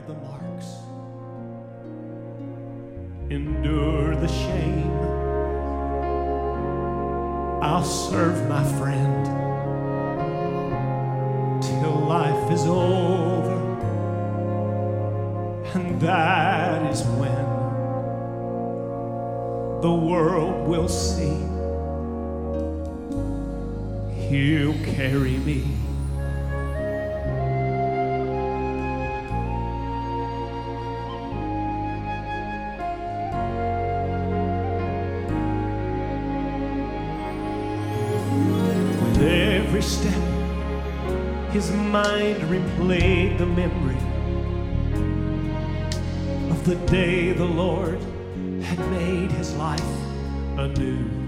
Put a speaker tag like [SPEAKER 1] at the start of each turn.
[SPEAKER 1] the marks, endure the shame. I'll serve my friend till life is over, and that is when the world will see He'll carry me. With every step, his mind replayed the memory of the day the Lord had made his life anew.